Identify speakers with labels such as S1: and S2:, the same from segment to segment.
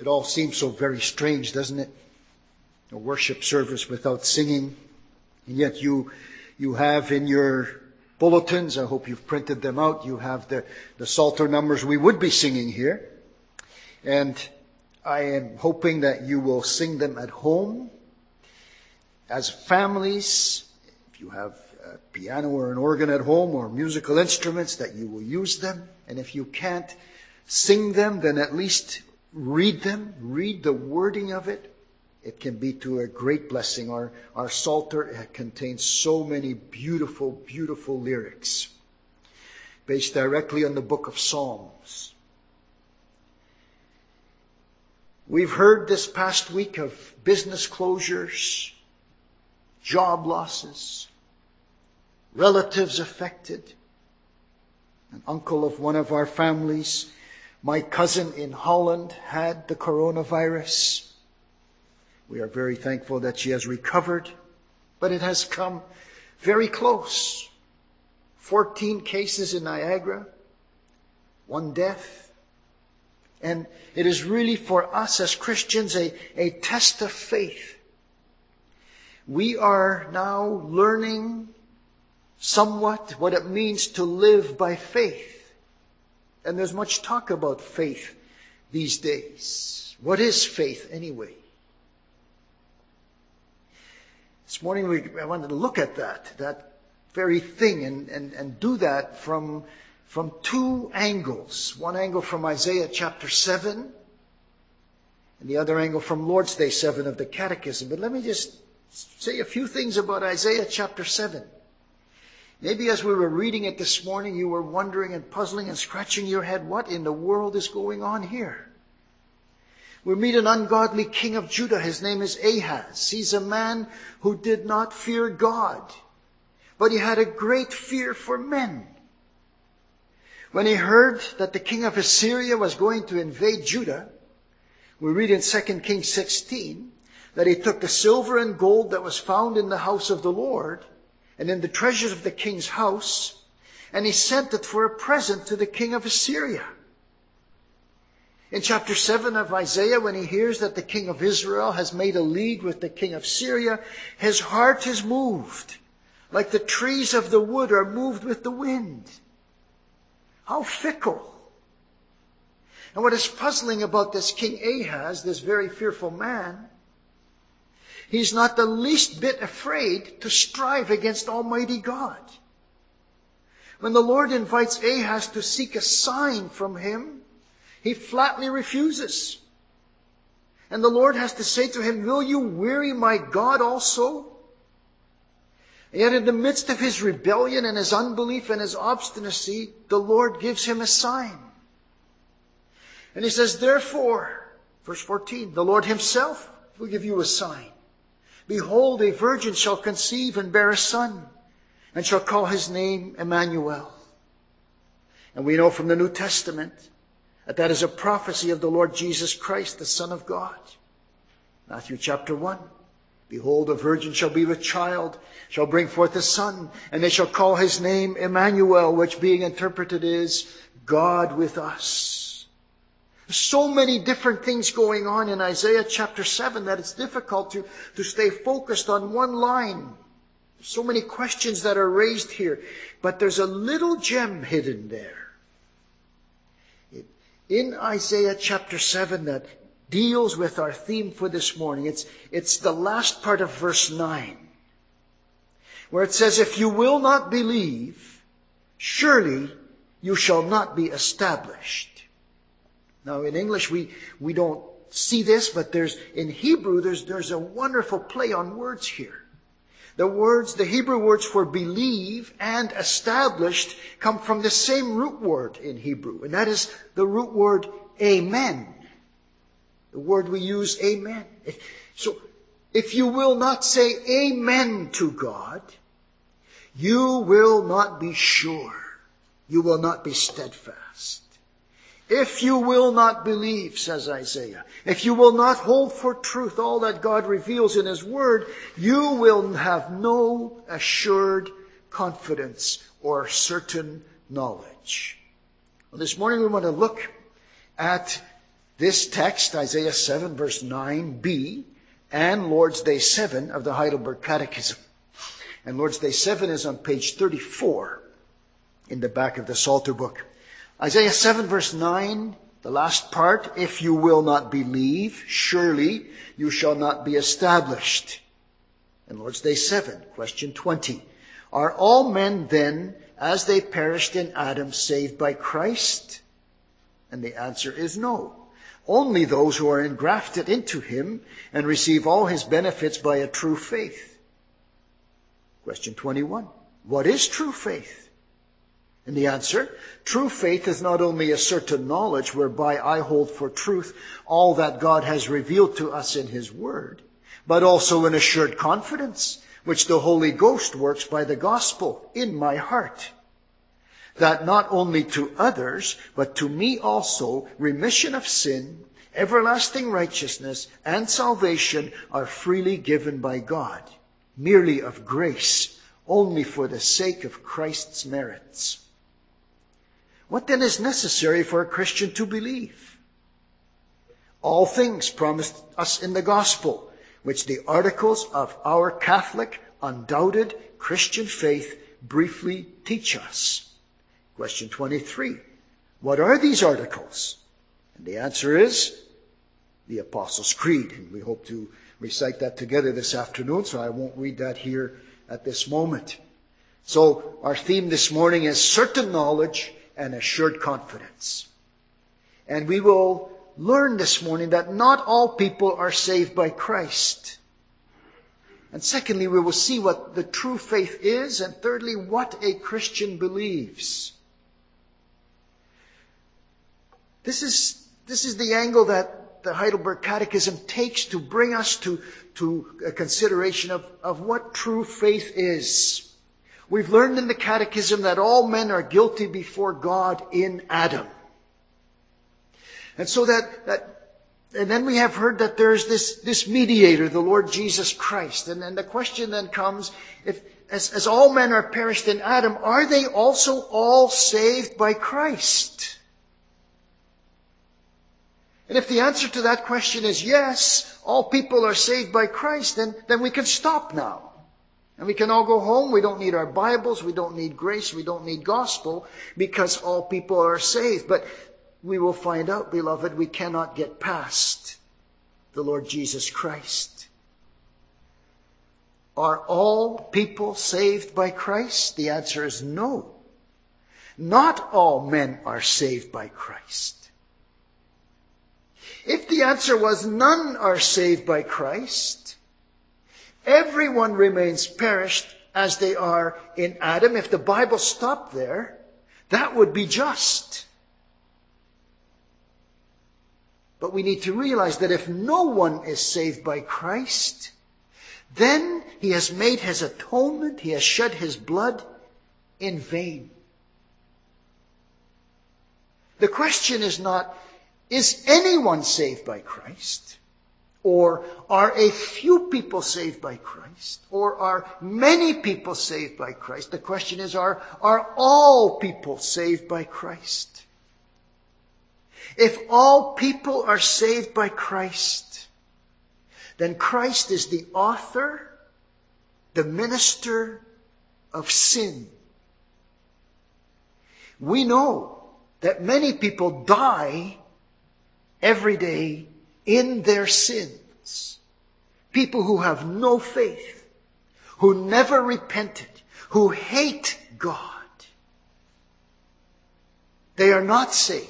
S1: It all seems so very strange, doesn't it? A worship service without singing. And yet you have in your bulletins, I hope you've printed them out, you have the Psalter numbers we would be singing here. And I am hoping that you will sing them at home, as families. If you have a piano or an organ at home or musical instruments, that you will use them. And if you can't sing them, then at least read them. Read the wording of it. It can be to a great blessing. Our Psalter contains so many beautiful, beautiful lyrics based directly on the book of Psalms. We've heard this past week of business closures, job losses, relatives affected. An uncle of one of our families, my cousin in Holland, had the coronavirus. We are very thankful that she has recovered, but it has come very close. 14 cases in Niagara, 1 death. And it is really for us as Christians a test of faith. We are now learning somewhat what it means to live by faith. And there's much talk about faith these days. What is faith anyway? This morning I wanted to look at that very thing and do that from 2 angles. One angle from Isaiah chapter 7 and the other angle from Lord's Day 7 of the Catechism. But let me just say a few things about Isaiah chapter 7. Maybe as we were reading it this morning, you were wondering and puzzling and scratching your head, what in the world is going on here? We meet an ungodly king of Judah. His name is Ahaz. He's a man who did not fear God, but he had a great fear for men. When he heard that the king of Assyria was going to invade Judah, we read in 2 Kings 16 that he took the silver and gold that was found in the house of the Lord and in the treasures of the king's house, and he sent it for a present to the king of Assyria. In chapter 7 of Isaiah, when he hears that the king of Israel has made a league with the king of Syria, his heart is moved, like the trees of the wood are moved with the wind. How fickle. And what is puzzling about this King Ahaz, this very fearful man, he's not the least bit afraid to strive against Almighty God. When the Lord invites Ahaz to seek a sign from him, he flatly refuses. And the Lord has to say to him, "Will you weary my God also?" And yet in the midst of his rebellion and his unbelief and his obstinacy, the Lord gives him a sign. And he says, therefore, verse 14, the Lord himself will give you a sign. Behold, a virgin shall conceive and bear a son, and shall call his name Emmanuel. And we know from the New Testament that is a prophecy of the Lord Jesus Christ, the Son of God. Matthew chapter 1. Behold, a virgin shall be with child, shall bring forth a son, and they shall call his name Emmanuel, which being interpreted is God with us. So many different things going on in Isaiah chapter 7 that it's difficult to stay focused on one line. So many questions that are raised here, but there's a little gem hidden there. In Isaiah chapter 7 that deals with our theme for this morning, it's the last part of verse 9, where it says, if you will not believe, surely you shall not be established. Now in English we don't see this, but in Hebrew there's a wonderful play on words here. The Hebrew words for believe and established come from the same root word in Hebrew, and that is the root word amen. The word we use, amen. So, if you will not say amen to God, you will not be sure. You will not be steadfast. If you will not believe, says Isaiah, if you will not hold for truth all that God reveals in his word, you will have no assured confidence or certain knowledge. Well, this morning we want to look at This text, Isaiah 7 verse 9b, and Lord's Day 7 of the Heidelberg Catechism. And Lord's Day 7 is on page 34 in the back of the Psalter book. Isaiah 7 verse 9, the last part, if you will not believe, surely you shall not be established. And Lord's Day 7, question 20. Are all men then, as they perished in Adam, saved by Christ? And the answer is no. Only those who are engrafted into him and receive all his benefits by a true faith. Question 21. What is true faith? And the answer, true faith is not only a certain knowledge whereby I hold for truth all that God has revealed to us in his word, but also an assured confidence which the Holy Ghost works by the gospel in my heart, that not only to others, but to me also, remission of sin, everlasting righteousness, and salvation are freely given by God, merely of grace, only for the sake of Christ's merits. What then is necessary for a Christian to believe? All things promised us in the gospel, which the articles of our Catholic, undoubted Christian faith briefly teach us. Question 23. What are these articles? And the answer is the Apostles' Creed. And we hope to recite that together this afternoon, so I won't read that here at this moment. So our theme this morning is certain knowledge and assured confidence. And we will learn this morning that not all people are saved by Christ. And secondly, we will see what the true faith is. And thirdly, what a Christian believes. This is the angle that the Heidelberg Catechism takes to bring us to a consideration of what true faith is. We've learned in the Catechism that all men are guilty before God in Adam. And so and then we have heard that there's this mediator, the Lord Jesus Christ. And the question then comes, as all men are perished in Adam, are they also all saved by Christ? And if the answer to that question is yes, all people are saved by Christ, then we can stop now. And we can all go home. We don't need our Bibles. We don't need grace. We don't need gospel, because all people are saved. But we will find out, beloved, we cannot get past the Lord Jesus Christ. Are all people saved by Christ? The answer is no. Not all men are saved by Christ. If the answer was none are saved by Christ, everyone remains perished as they are in Adam. If the Bible stopped there, that would be just. But we need to realize that if no one is saved by Christ, then he has made his atonement, he has shed his blood in vain. The question is not, is anyone saved by Christ? Or are a few people saved by Christ? Or are many people saved by Christ? The question is, are all people saved by Christ? If all people are saved by Christ, then Christ is the author, the minister of sin. We know that many people die every day in their sins. People who have no faith, who never repented, who hate God. They are not saved.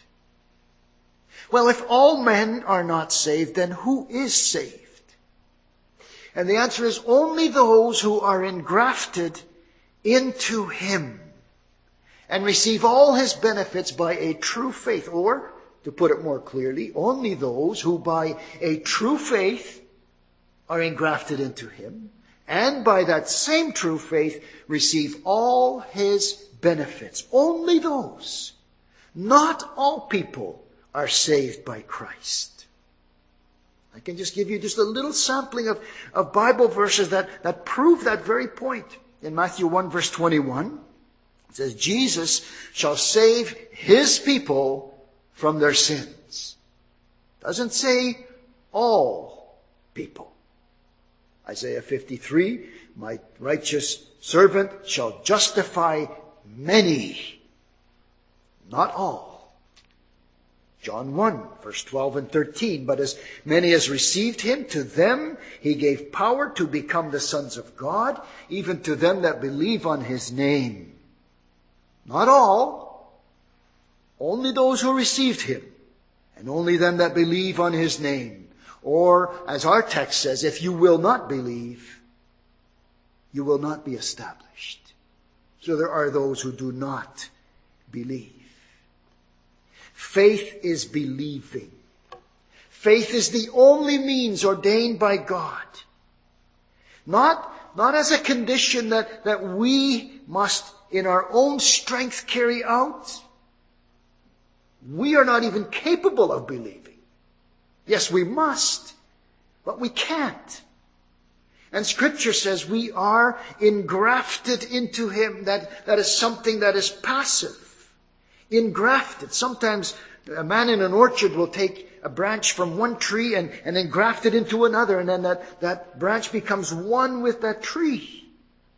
S1: Well, if all men are not saved, then who is saved? And the answer is only those who are engrafted into him and receive all his benefits by a true faith. Or, to put it more clearly, only those who by a true faith are engrafted into him, and by that same true faith receive all his benefits. Only those. Not all people are saved by Christ. I can just give you just a little sampling of Bible verses that prove that very point. In Matthew 1 verse 21, it says, Jesus shall save his people from their sins. Doesn't say all people. Isaiah 53, my righteous servant shall justify many, not all. John 1, verse 12 and 13. But as many as received him, to them he gave power to become the sons of God, even to them that believe on his name. Not all, only those who received him, and only them that believe on his name. Or, as our text says, if you will not believe, you will not be established. So there are those who do not believe. Faith is believing. Faith is the only means ordained by God. Not as a condition that we must in our own strength carry out. We are not even capable of believing. Yes, we must, but we can't. And Scripture says we are engrafted into him. That is something that is passive. Engrafted. Sometimes a man in an orchard will take a branch from one tree and engraft it into another, and then that branch becomes one with that tree.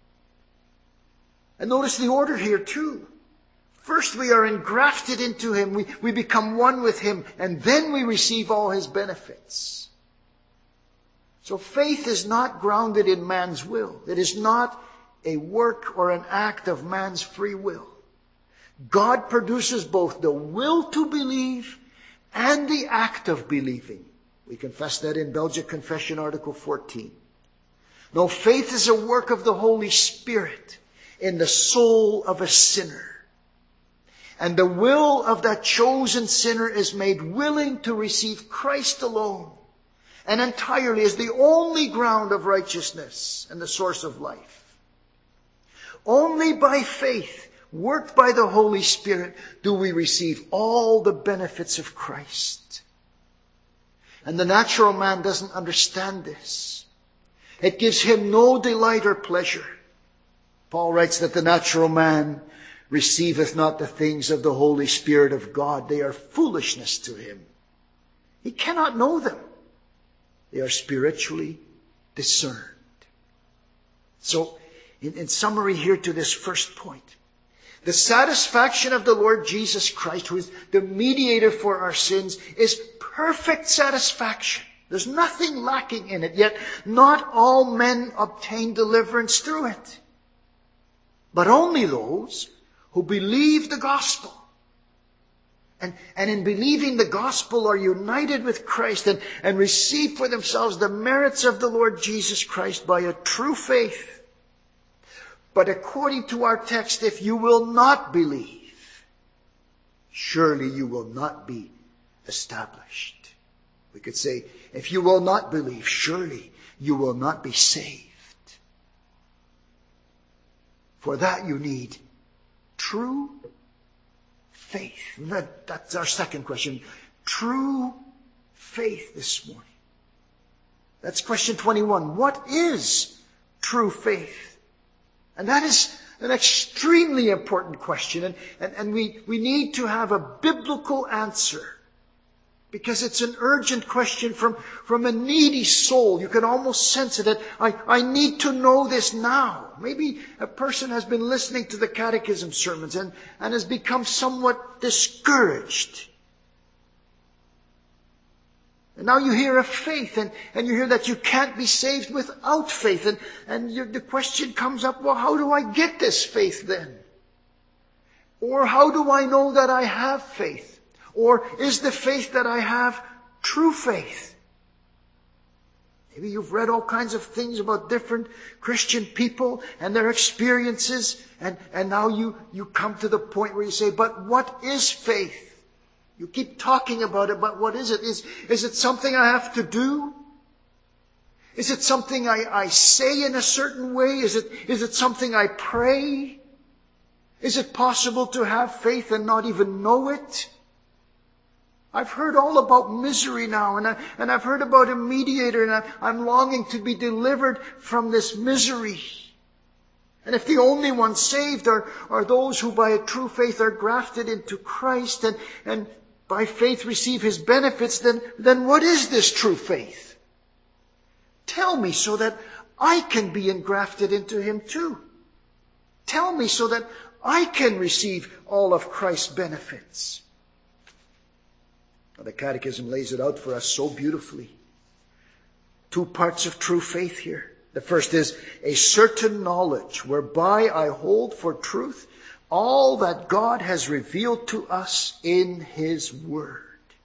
S1: And notice the order here too. First we are engrafted into him, we become one with him, and then we receive all his benefits. So faith is not grounded in man's will. It is not a work or an act of man's free will. God produces both the will to believe and the act of believing. We confess that in Belgic Confession, Article 14. No, faith is a work of the Holy Spirit in the soul of a sinner. And the will of that chosen sinner is made willing to receive Christ alone and entirely as the only ground of righteousness and the source of life. Only by faith, worked by the Holy Spirit, do we receive all the benefits of Christ. And the natural man doesn't understand this. It gives him no delight or pleasure. Paul writes that the natural man receiveth not the things of the Holy Spirit of God. They are foolishness to him. He cannot know them. They are spiritually discerned. So, in summary here to this first point, the satisfaction of the Lord Jesus Christ, who is the mediator for our sins, is perfect satisfaction. There's nothing lacking in it, yet not all men obtain deliverance through it, but only those who believe the gospel. And in believing the gospel are united with Christ and receive for themselves the merits of the Lord Jesus Christ by a true faith. But according to our text, if you will not believe, surely you will not be established. We could say, if you will not believe, surely you will not be saved. For that you need true faith. That's our second question. True faith this morning. That's question 21. What is true faith? And that is an extremely important question. And we need to have a biblical answer. Because it's an urgent question from a needy soul. You can almost sense it. That I need to know this now. Maybe a person has been listening to the catechism sermons and has become somewhat discouraged. And now you hear of faith and you hear that you can't be saved without faith. And the question comes up, well, how do I get this faith then? Or how do I know that I have faith? Or is the faith that I have true faith? Maybe you've read all kinds of things about different Christian people and their experiences. And now you come to the point where you say, but what is faith? You keep talking about it, but what is it? Is it something I have to do? Is it something I say in a certain way? Is it something I pray? Is it possible to have faith and not even know it? I've heard all about misery now, and I've heard about a mediator, and I'm longing to be delivered from this misery. And if the only ones saved are those who by a true faith are grafted into Christ, and by faith receive his benefits, then what is this true faith? Tell me so that I can be engrafted into him too. Tell me so that I can receive all of Christ's benefits. Now, the Catechism lays it out for us so beautifully. 2 parts of true faith here. The first is a certain knowledge whereby I hold for truth all that God has revealed to us in his word.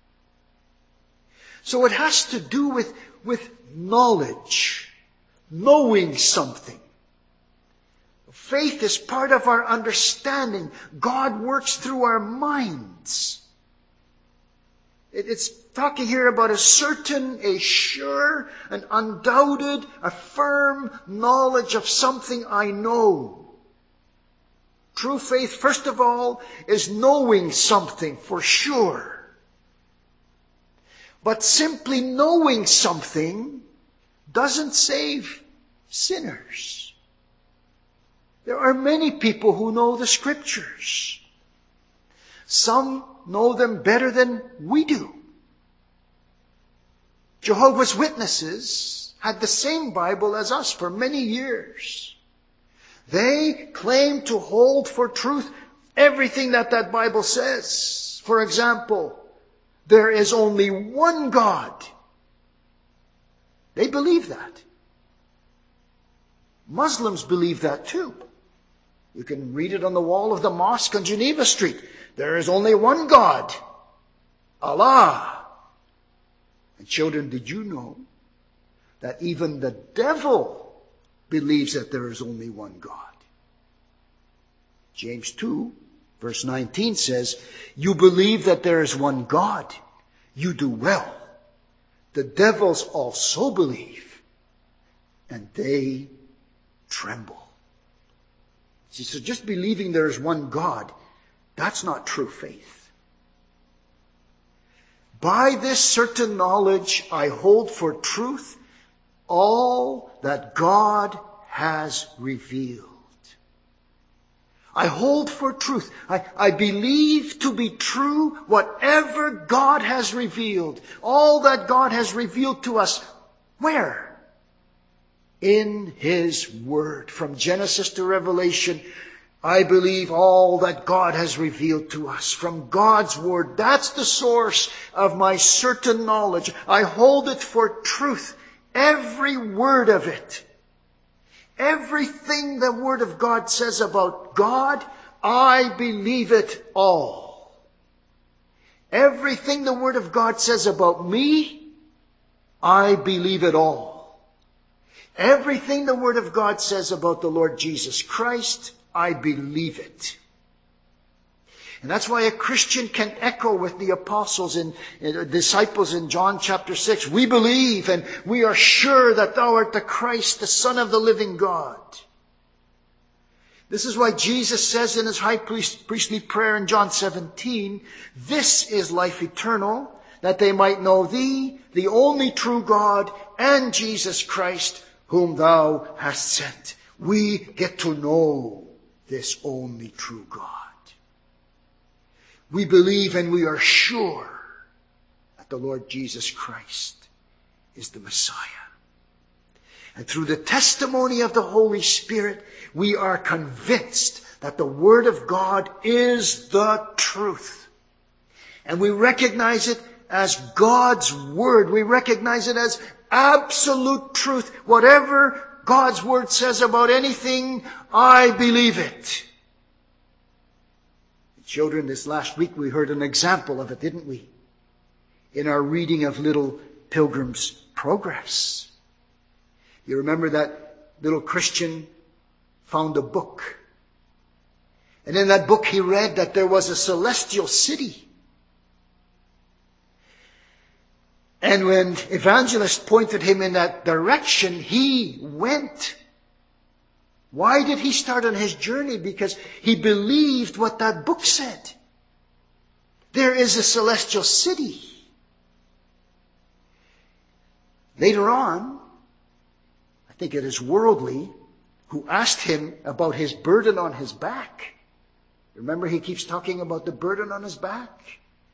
S1: So it has to do with knowledge, knowing something. Faith is part of our understanding. God works through our minds. It's talking here about a certain, a sure, an undoubted, a firm knowledge of something I know. True faith, first of all, is knowing something for sure. But simply knowing something doesn't save sinners. There are many people who know the Scriptures. Some know them better than we do. Jehovah's Witnesses had the same Bible as us for many years. They claim to hold for truth everything that Bible says. For example, there is only one God. They believe that. Muslims believe that too. You can read it on the wall of the mosque on Geneva Street. There is only one God, Allah. And children, did you know that even the devil believes that there is only one God? James 2, verse 19 says, you believe that there is one God. You do well. The devils also believe, and they tremble. See, so just believing there is one God, that's not true faith. By this certain knowledge, I hold for truth all that God has revealed. I hold for truth. I believe to be true whatever God has revealed. All that God has revealed to us. Where? In his word. From Genesis to Revelation, I believe all that God has revealed to us. From God's word, that's the source of my certain knowledge. I hold it for truth. Every word of it. Everything the Word of God says about God, I believe it all. Everything the Word of God says about me, I believe it all. Everything the Word of God says about the Lord Jesus Christ, I believe it. And that's why a Christian can echo with the apostles and disciples in John chapter 6. We believe and we are sure that thou art the Christ, the Son of the living God. This is why Jesus says in his high priestly prayer in John 17, this is life eternal, that they might know thee, the only true God, and Jesus Christ, whom thou hast sent. We get to know this only true God. We believe and we are sure that the Lord Jesus Christ is the Messiah. And through the testimony of the Holy Spirit, we are convinced that the Word of God is the truth. And we recognize it as God's Word. We recognize it as absolute truth. Whatever God's Word says about anything, I believe it. Children, this last week we heard an example of it, didn't we? In our reading of Little Pilgrim's Progress. You remember that little Christian found a book. And in that book he read that there was a celestial city. And when evangelist pointed him in that direction, he went. Why did he start on his journey? Because he believed what that book said. There is a celestial city. Later on, I think it is Worldly who asked him about his burden on his back. Remember, he keeps talking about the burden on his back.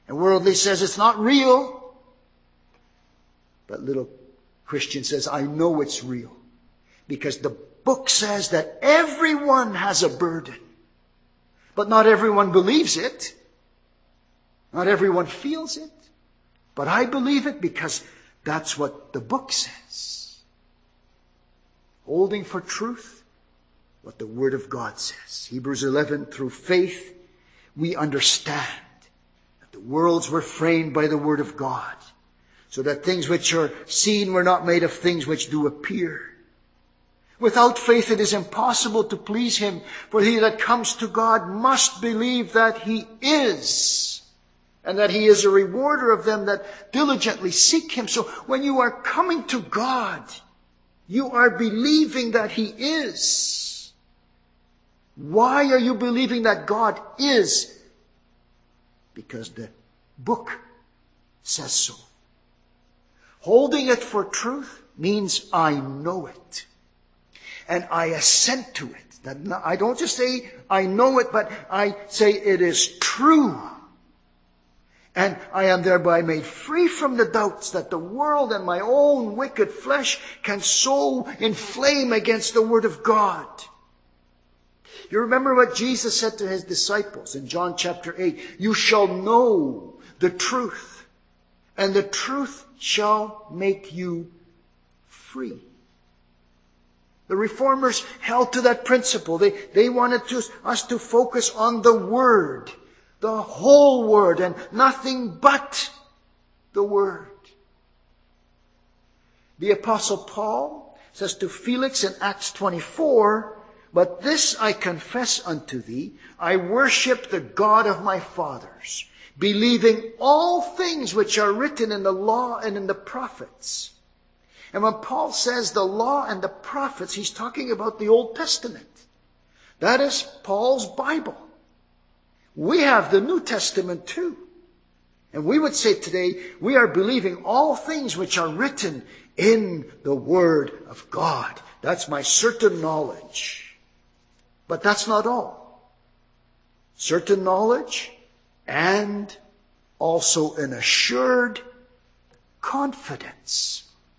S1: And worldly says it's not real. But little Christian says, I know it's real. Because the book says that everyone has a burden. But not everyone believes it. Not everyone feels it. But I believe it because that's what the book says. Holding for truth what the Word of God says. Hebrews 11, through faith, we understand that the worlds were framed by the Word of God, so that things which are seen were not made of things which do appear. Without faith it is impossible to please Him, for he that comes to God must believe that He is, and that He is a rewarder of them that diligently seek Him. So when you are coming to God, you are believing that He is. Why are you believing that God is? Because the book says so. Holding it for truth means I know it. And I assent to it. That I don't just say I know it, but I say it is true. And I am thereby made free from the doubts that the world and my own wicked flesh can so inflame against the Word of God. You remember what Jesus said to His disciples in John chapter 8. You shall know the truth, and the truth shall make you free. The Reformers held to that principle. They wanted us to focus on the Word, the whole Word, and nothing but the Word. The Apostle Paul says to Felix in Acts 24, but this I confess unto thee, I worship the God of my fathers, believing all things which are written in the law and in the prophets. And when Paul says the law and the prophets, he's talking about the Old Testament. That is Paul's Bible. We have the New Testament too. And we would say today, we are believing all things which are written in the Word of God. That's my certain knowledge. But that's not all. Certain knowledge and also an assured confidence.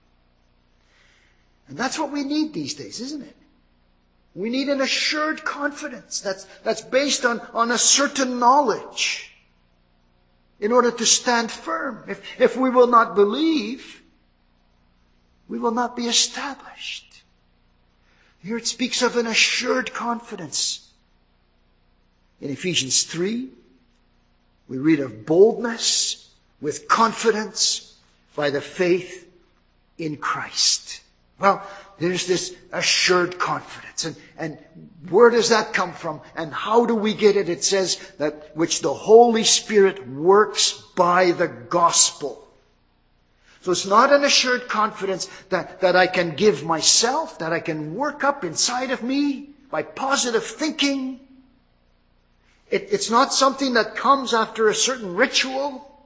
S1: And that's what we need these days, isn't it? We need an assured confidence that's based on a certain knowledge in order to stand firm. If we will not believe, we will not be established. Here it speaks of an assured confidence. In Ephesians 3, we read of boldness with confidence by the faith in Christ. Well, there's this assured confidence. And where does that come from? And how do we get it? It says that which the Holy Spirit works by the gospel. So it's not an assured confidence that I can give myself, that I can work up inside of me by positive thinking. It's not something that comes after a certain ritual.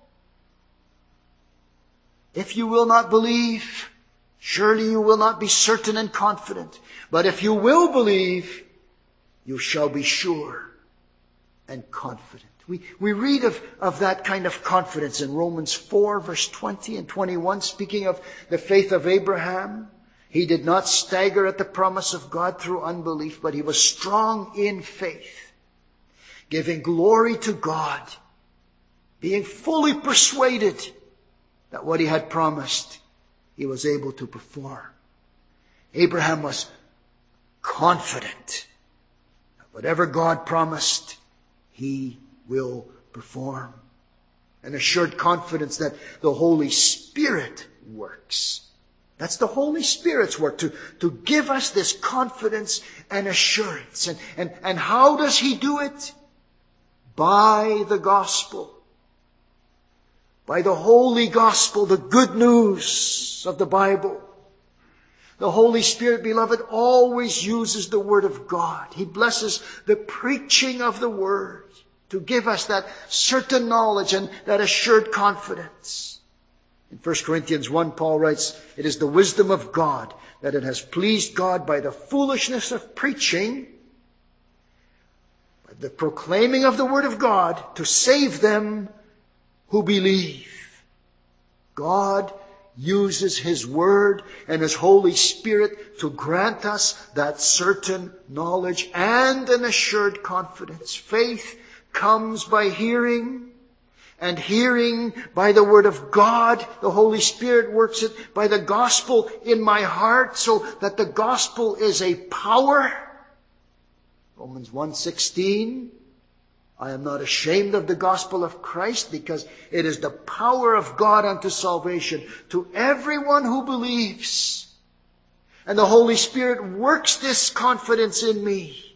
S1: If you will not believe, surely you will not be certain and confident. But if you will believe, you shall be sure and confident. We read of that kind of confidence in Romans 4, verse 20 and 21, speaking of the faith of Abraham. He did not stagger at the promise of God through unbelief, but he was strong in faith, giving glory to God, being fully persuaded that what he had promised, he was able to perform. Abraham was confident that whatever God promised, he will perform. An assured confidence that the Holy Spirit works. That's the Holy Spirit's work, to give us this confidence and assurance. And how does he do it? By the gospel. By the holy gospel, the good news of the Bible. The Holy Spirit, beloved, always uses the Word of God. He blesses the preaching of the Word to give us that certain knowledge and that assured confidence. In 1 Corinthians 1, Paul writes, it is the wisdom of God that it has pleased God by the foolishness of preaching, by the proclaiming of the Word of God, to save them who believe. God uses His Word and His Holy Spirit to grant us that certain knowledge and an assured confidence. Faith comes by hearing, and hearing by the Word of God. The Holy Spirit works it by the gospel in my heart, so that the gospel is a power. Romans 1:16, I am not ashamed of the gospel of Christ, because it is the power of God unto salvation to everyone who believes. And the Holy Spirit works this confidence in me,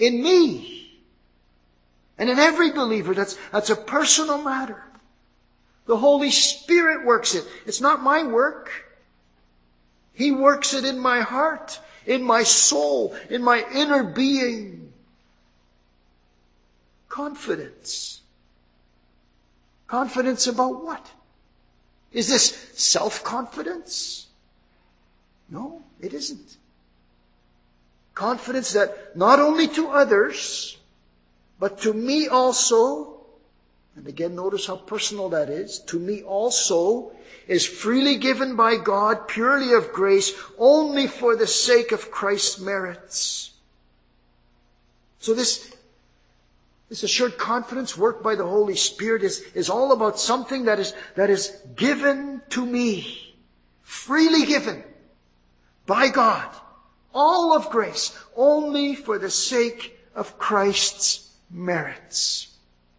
S1: and in every believer. That's a personal matter. The Holy Spirit works it. It's not my work. He works it in my heart, in my soul, in my inner being. Confidence. Confidence about what? Is this self-confidence? No, it isn't. Confidence that not only to others, but to me also, and again notice how personal that is, to me also is freely given by God, purely of grace, only for the sake of Christ's merits. So this assured confidence worked by the Holy Spirit is all about something that is given to me, freely given by God, all of grace, only for the sake of Christ's merits.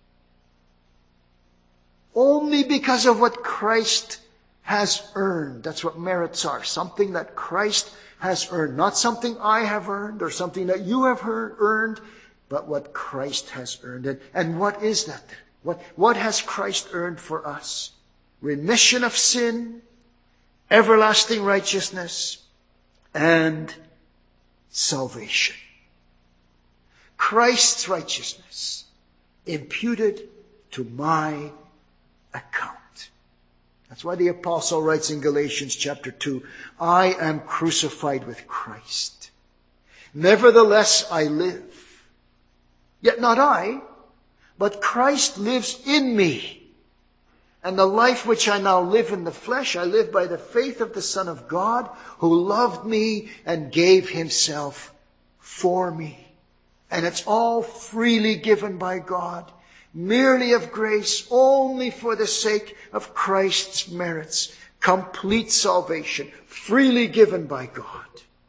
S1: Only because of what Christ has earned. That's what merits are. Something that Christ has earned. Not something I have earned or something that you have earned, but what Christ has earned. And what is that? What has Christ earned for us? Remission of sin, everlasting righteousness, and salvation. Christ's righteousness imputed to my account. That's why the apostle writes in Galatians chapter 2, I am crucified with Christ. Nevertheless I live. Yet not I, but Christ lives in me. And the life which I now live in the flesh, I live by the faith of the Son of God, who loved me and gave Himself for me. And it's all freely given by God, merely of grace, only for the sake of Christ's merits. Complete salvation, freely given by God.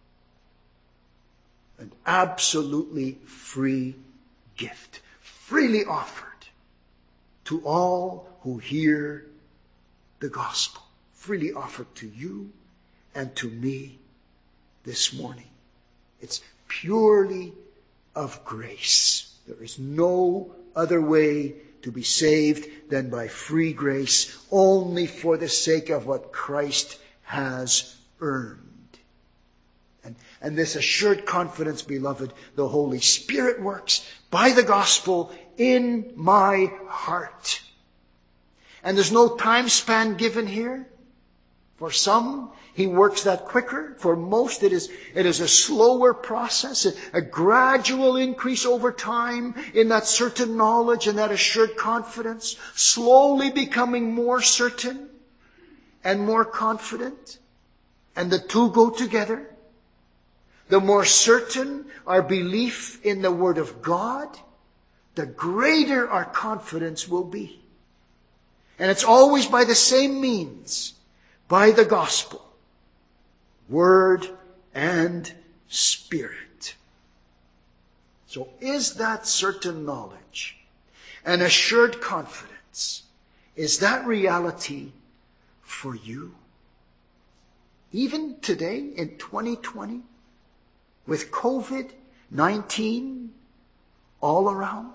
S1: An absolutely free gift, freely offered to all who hear the gospel. Freely offered to you and to me this morning. It's purely of grace. There is no other way to be saved than by free grace, only for the sake of what Christ has earned. And this assured confidence, beloved, the Holy Spirit works by the gospel in my heart. And there's no time span given here. For some, He works that quicker. For most, it is a slower process, a gradual increase over time in that certain knowledge and that assured confidence, slowly becoming more certain and more confident. And the two go together. The more certain our belief in the Word of God, the greater our confidence will be. And it's always by the same means, by the gospel, Word and Spirit. So is that certain knowledge, an assured confidence, is that reality for you? Even today in 2020? With COVID-19 all around?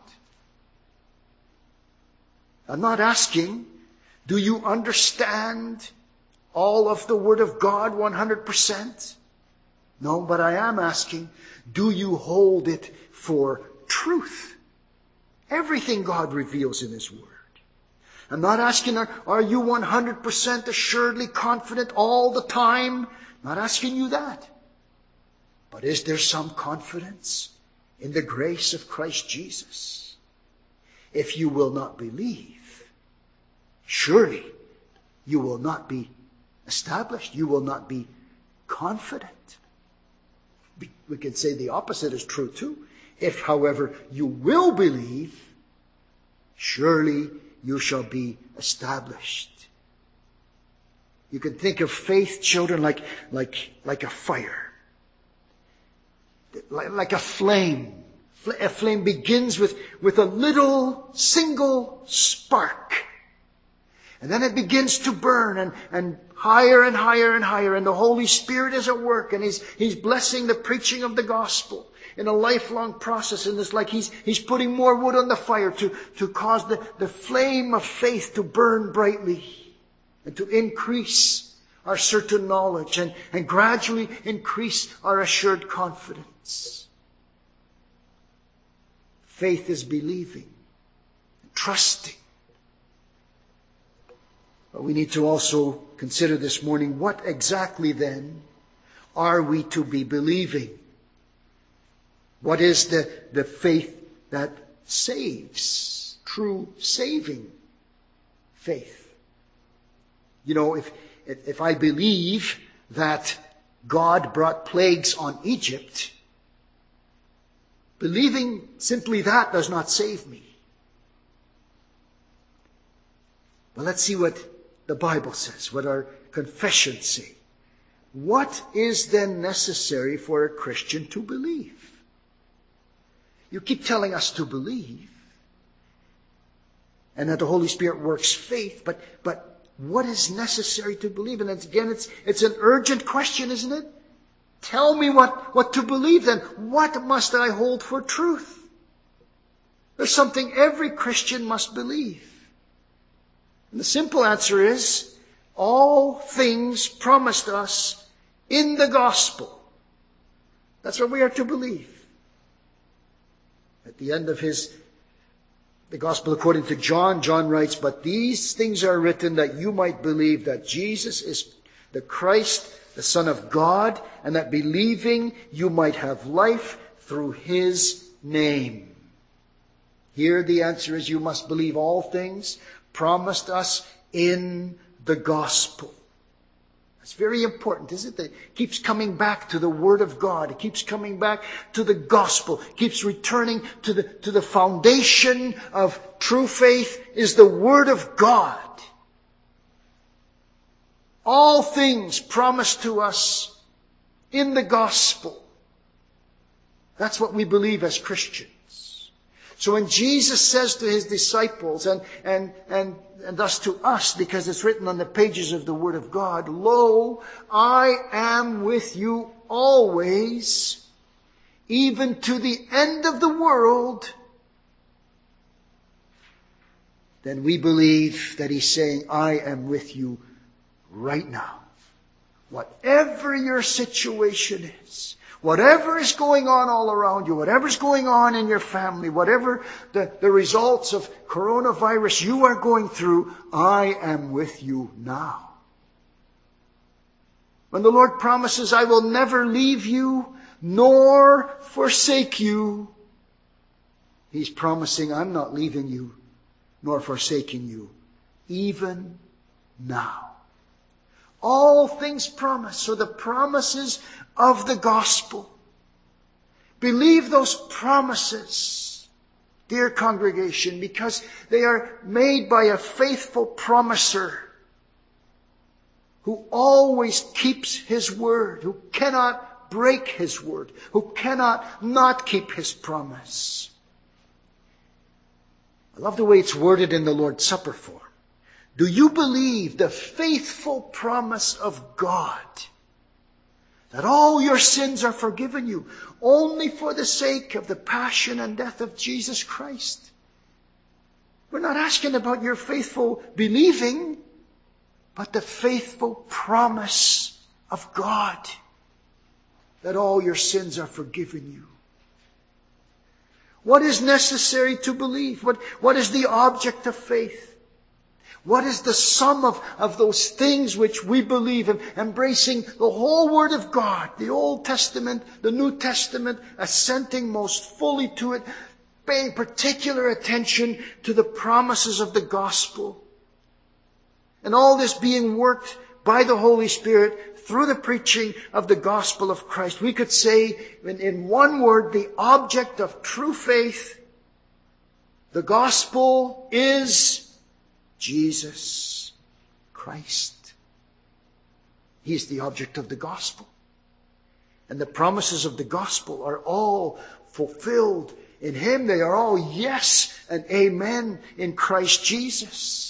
S1: I'm not asking, do you understand all of the Word of God 100%? No, but I am asking, do you hold it for truth? Everything God reveals in His Word. I'm not asking, are you 100% assuredly confident all the time? I'm not asking you that. But is there some confidence in the grace of Christ Jesus? If you will not believe, surely you will not be established. You will not be confident. We can say the opposite is true too. If, however, you will believe, surely you shall be established. You can think of faith, children, like a fire. Like a flame. A flame begins with a little single spark. And then it begins to burn and higher and higher and higher. And the Holy Spirit is at work. And He's blessing the preaching of the gospel in a lifelong process. And it's like He's putting more wood on the fire to cause the flame of faith to burn brightly. And to increase our certain knowledge. And gradually increase our assured confidence. Faith is believing. Trusting. But we need to also consider this morning, what exactly then are we to be believing? What is the faith that saves? True saving faith. You know, if I believe that God brought plagues on Egypt, believing simply that does not save me. But let's see what the Bible says, what our confessions say. What is then necessary for a Christian to believe? You keep telling us to believe, and that the Holy Spirit works faith, but what is necessary to believe? And again, it's an urgent question, isn't it? Tell me what to believe then. What must I hold for truth? There's something every Christian must believe. And the simple answer is, all things promised us in the gospel. That's what we are to believe. At the end of the gospel according to John, John writes, but these things are written that you might believe that Jesus is the Christ, the Son of God, and that believing you might have life through His name. Here the answer is, you must believe all things promised us in the gospel. It's very important, isn't it? It keeps coming back to the Word of God. It keeps coming back to the gospel. It keeps returning to the foundation of true faith is the Word of God. All things promised to us in the gospel. That's what we believe as Christians. So when Jesus says to His disciples and thus to us, because it's written on the pages of the Word of God, lo, I am with you always, even to the end of the world, then we believe that He's saying, I am with you right now. Whatever your situation is, whatever is going on all around you, whatever's going on in your family, whatever the results of coronavirus you are going through, I am with you now. When the Lord promises, I will never leave you nor forsake you, He's promising, I'm not leaving you nor forsaking you, even now. All things promised. So the promises of the gospel. Believe those promises, dear congregation, because they are made by a faithful promiser who always keeps His word, who cannot break His word, who cannot not keep His promise. I love the way it's worded in the Lord's Supper form. Do you believe the faithful promise of God that all your sins are forgiven you only for the sake of the passion and death of Jesus Christ? We're not asking about your faithful believing, but the faithful promise of God that all your sins are forgiven you. What is necessary to believe? What is the object of faith? What is the sum of those things which we believe in, embracing the whole Word of God, the Old Testament, the New Testament, assenting most fully to it, paying particular attention to the promises of the gospel? And all this being worked by the Holy Spirit through the preaching of the gospel of Christ. We could say in one word, the object of true faith, the gospel is Jesus Christ. He is the object of the gospel. And the promises of the gospel are all fulfilled in Him. They are all yes and amen in Christ Jesus.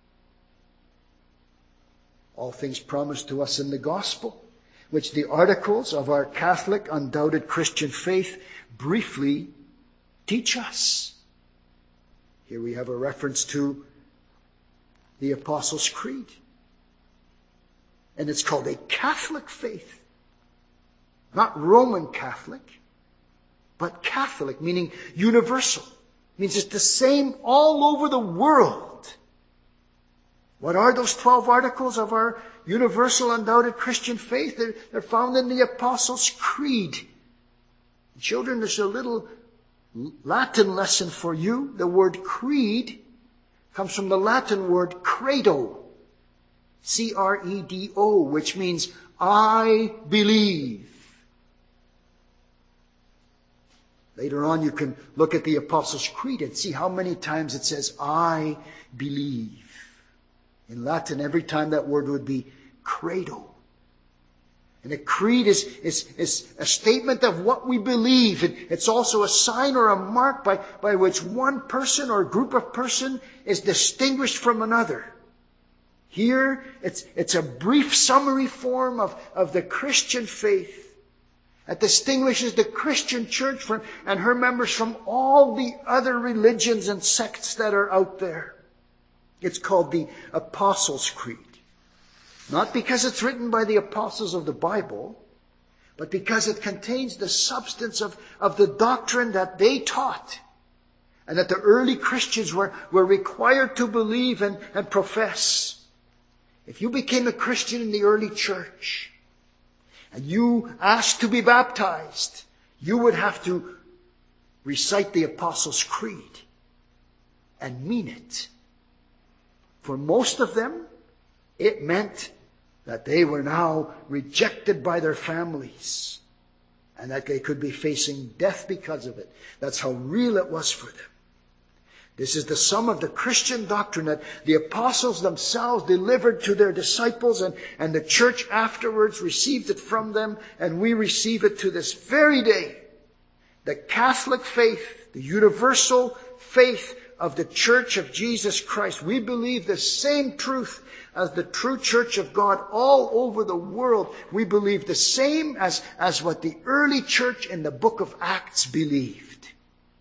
S1: All things promised to us in the gospel, which the articles of our Catholic, undoubted Christian faith briefly teach us. Here we have a reference to the Apostles' Creed. And it's called a Catholic faith. Not Roman Catholic, but Catholic, meaning universal. It means it's the same all over the world. What are those 12 articles of our universal, undoubted Christian faith? They're found in the Apostles' Creed. Children, there's a little Latin lesson for you. The word creed comes from the Latin word credo. C-R-E-D-O, which means I believe. Later on, you can look at the Apostles' Creed and see how many times it says, I believe. In Latin, every time that word would be credo. And a creed is a statement of what we believe. It's also a sign or a mark by which one person or group of person is distinguished from another. Here, it's a brief summary form of the Christian faith that distinguishes the Christian church and her members from all the other religions and sects that are out there. It's called the Apostles' Creed. Not because it's written by the apostles of the Bible, but because it contains the substance of the doctrine that they taught and that the early Christians were required to believe and profess. If you became a Christian in the early church and you asked to be baptized, you would have to recite the Apostles' Creed and mean it. For most of them, it meant that they were now rejected by their families and that they could be facing death because of it. That's how real it was for them. This is the sum of the Christian doctrine that the apostles themselves delivered to their disciples, and the church afterwards received it from them, and we receive it to this very day. The Catholic faith, the universal faith of the Church of Jesus Christ. We believe the same truth as the true Church of God all over the world. We believe the same as what the early church in the book of Acts believed.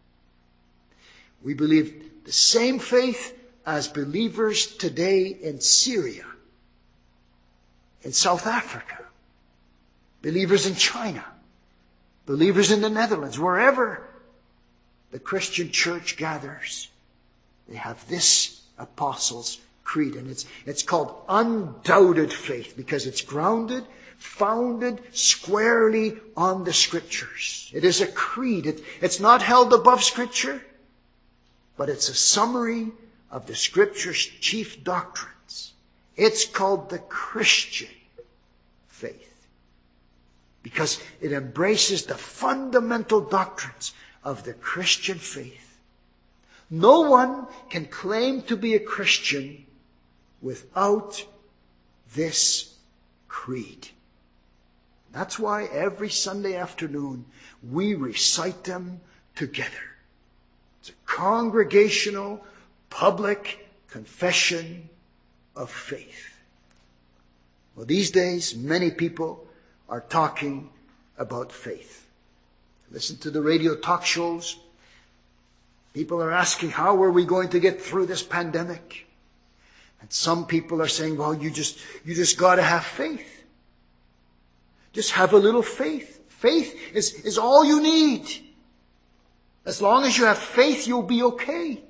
S1: We believe the same faith as believers today in Syria, in South Africa, believers in China, believers in the Netherlands, wherever the Christian church gathers. They have this Apostles' Creed, and it's called undoubted faith because it's grounded, founded squarely on the Scriptures. It is a creed. It's not held above Scripture, but it's a summary of the Scripture's chief doctrines. It's called the Christian faith because it embraces the fundamental doctrines of the Christian faith. No one can claim to be a Christian without this creed. That's why every Sunday afternoon we recite them together. It's a congregational, public confession of faith. Well, these days, many people are talking about faith. Listen to the radio talk shows. People are asking, how are we going to get through this pandemic? And some people are saying, well, you just got to have faith. Just have a little faith. Faith is all you need. As long as you have faith, you'll be okay.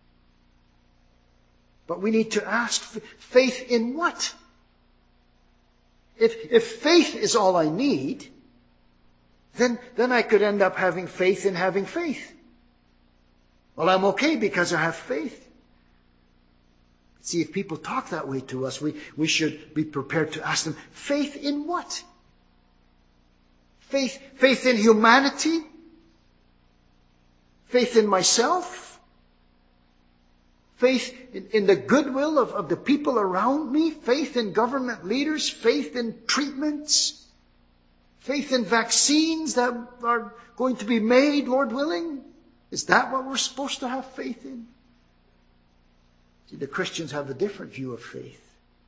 S1: But we need to ask, faith in what? If faith is all I need, then I could end up having faith in having faith. Well, I'm okay because I have faith. See, if people talk that way to us, we should be prepared to ask them, faith in what? Faith in humanity? Faith in myself? Faith in the goodwill of the people around me? Faith in government leaders? Faith in treatments? Faith in vaccines that are going to be made, Lord willing? Is that what we're supposed to have faith in? See, the Christians have a different view of faith.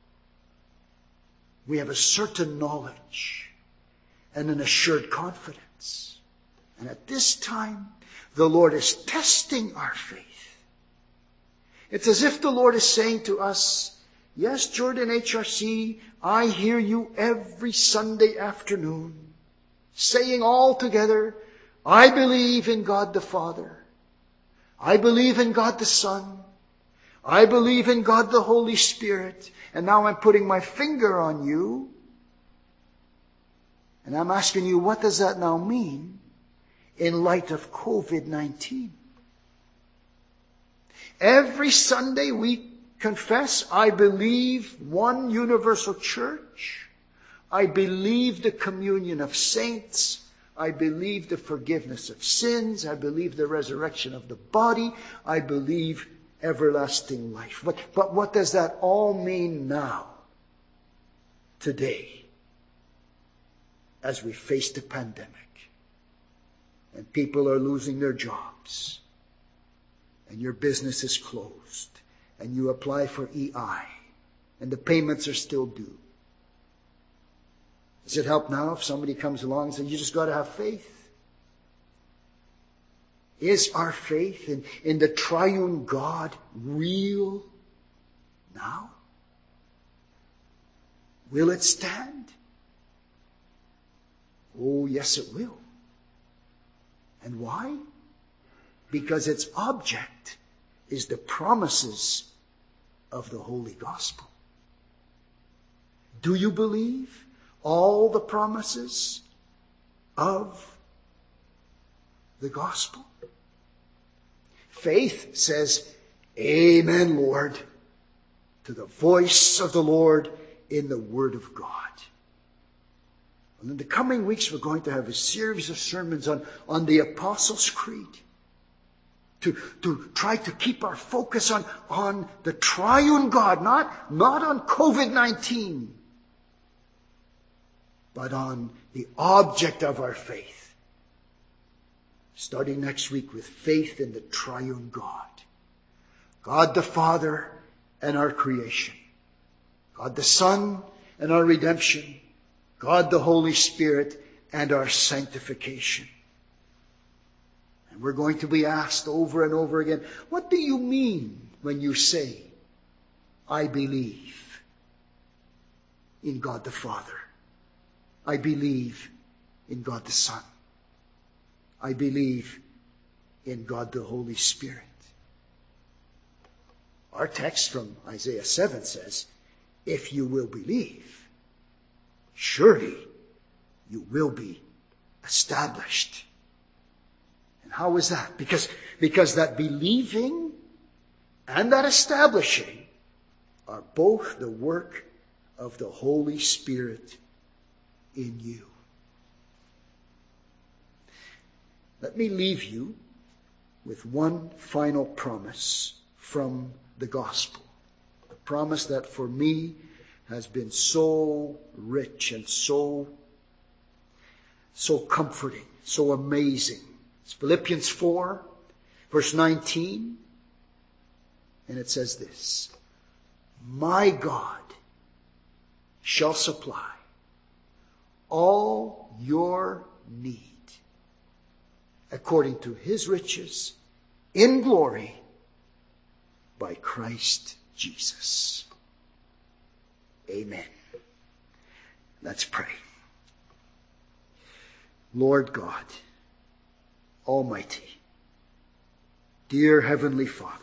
S1: We have a certain knowledge and an assured confidence. And at this time, the Lord is testing our faith. It's as if the Lord is saying to us, yes, Jordan HRC, I hear you every Sunday afternoon saying all together, I believe in God the Father. I believe in God the Son. I believe in God the Holy Spirit. And now I'm putting my finger on you. And I'm asking you, what does that now mean in light of COVID-19? Every Sunday we confess, I believe one universal church. I believe the communion of saints. I believe the forgiveness of sins. I believe the resurrection of the body. I believe everlasting life. But what does that all mean now, today, as we face the pandemic and people are losing their jobs and your business is closed and you apply for EI and the payments are still due? Does it help now if somebody comes along and says, you just got to have faith? Is our faith in the triune God real now? Will it stand? Oh, yes, it will. And why? Because its object is the promises of the Holy Gospel. Do you believe all the promises of the Gospel? Faith says, Amen, Lord, to the voice of the Lord in the Word of God. And in the coming weeks, we're going to have a series of sermons on the Apostles' Creed. To try to keep our focus on the triune God, not on COVID-19, but on the object of our faith. Starting next week with faith in the triune God. God the Father and our creation. God the Son and our redemption. God the Holy Spirit and our sanctification. And we're going to be asked over and over again, what do you mean when you say, I believe in God the Father? I believe in God the Son. I believe in God the Holy Spirit. Our text from Isaiah 7 says, if you will believe, surely you will be established. And how is that? Because that believing and that establishing are both the work of the Holy Spirit in you. Let me leave you with one final promise from the gospel. A promise that for me has been so rich and so comforting, so amazing. It's Philippians 4, verse 19. And it says this, my God shall supply all your need according to his riches in glory by Christ Jesus. Amen. Let's pray. Lord God, Almighty, dear Heavenly Father,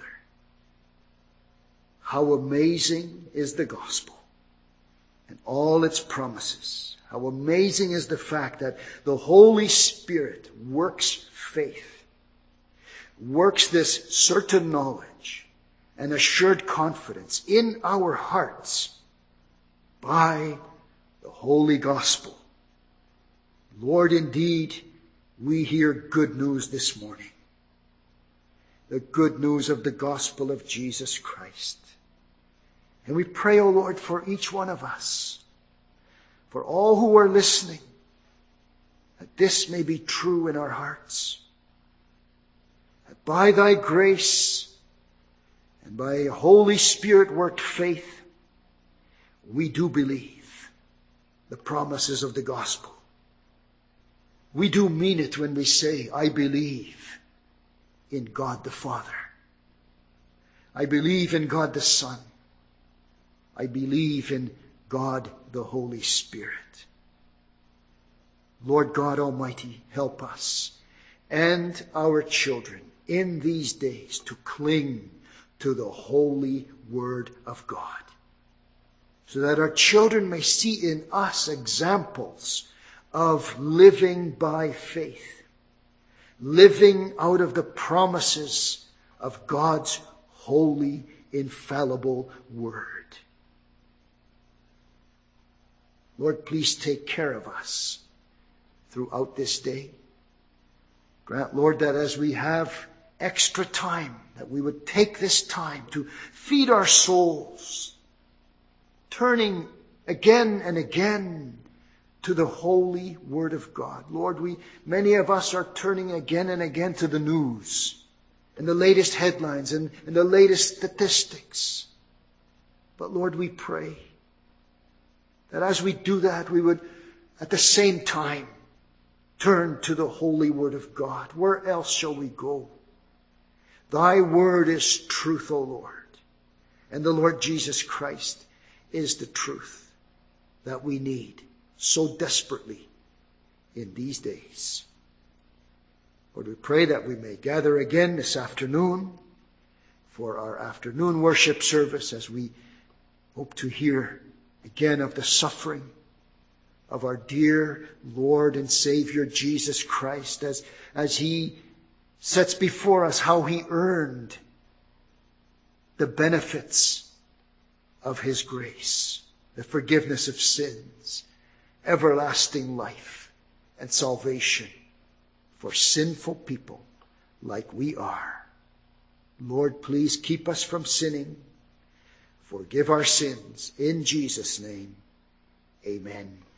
S1: how amazing is the gospel and all its promises. How amazing is the fact that the Holy Spirit works faith, works this certain knowledge, and assured confidence in our hearts by the holy gospel. Lord, indeed, we hear good news this morning. The good news of the gospel of Jesus Christ. And we pray, O Lord, for each one of us, for all who are listening, that this may be true in our hearts. That by thy grace and by a Holy Spirit worked faith, we do believe the promises of the gospel. We do mean it when we say, I believe in God the Father. I believe in God the Son. I believe in God the Holy Spirit. Lord God Almighty, help us and our children in these days to cling to the holy Word of God, so that our children may see in us examples of living by faith, living out of the promises of God's holy, infallible Word. Lord, please take care of us throughout this day. Grant, Lord, that as we have extra time, that we would take this time to feed our souls, turning again and again to the holy Word of God. Lord, many of us are turning again and again to the news and the latest headlines and the latest statistics. But Lord, we pray that as we do that, we would at the same time turn to the holy Word of God. Where else shall we go? Thy Word is truth, O Lord. And the Lord Jesus Christ is the truth that we need so desperately in these days. Lord, we pray that we may gather again this afternoon for our afternoon worship service as we hope to hear again of the suffering of our dear Lord and Savior Jesus Christ as He sets before us how He earned the benefits of His grace, the forgiveness of sins, everlasting life, and salvation for sinful people like we are. Lord, please keep us from sinning. Forgive our sins. In Jesus' name, amen.